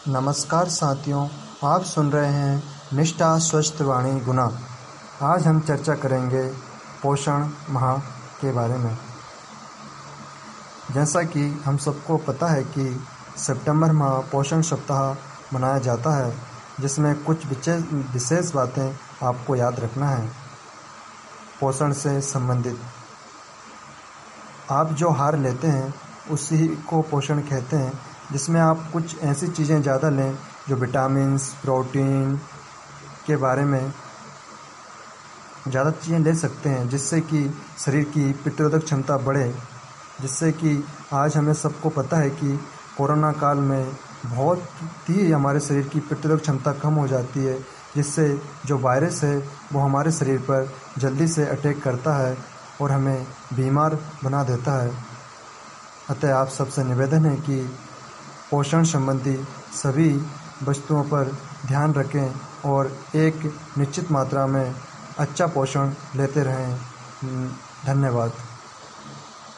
नमस्कार साथियों, आप सुन रहे हैं निष्ठा स्वस्थ वाणी गुना। आज हम चर्चा करेंगे पोषण माह के बारे में। जैसा कि हम सबको पता है कि सितंबर माह पोषण सप्ताह मनाया जाता है, जिसमें कुछ विशेष बातें आपको याद रखना है। पोषण से संबंधित आप जो आहार लेते हैं उसी को पोषण कहते हैं, जिसमें आप कुछ ऐसी चीज़ें ज़्यादा लें जो विटामिन्स, प्रोटीन के बारे में ज़्यादा चीज़ें ले सकते हैं, जिससे कि शरीर की प्रतिरोधक क्षमता बढ़े। जिससे कि आज हमें सबको पता है कि कोरोना काल में बहुत ही हमारे शरीर की प्रतिरोधक क्षमता कम हो जाती है, जिससे जो वायरस है वो हमारे शरीर पर जल्दी से अटैक करता है और हमें बीमार बना देता है। अतः आप सबसे निवेदन है कि पोषण संबंधी सभी वस्तुओं पर ध्यान रखें और एक निश्चित मात्रा में अच्छा पोषण लेते रहें। धन्यवाद।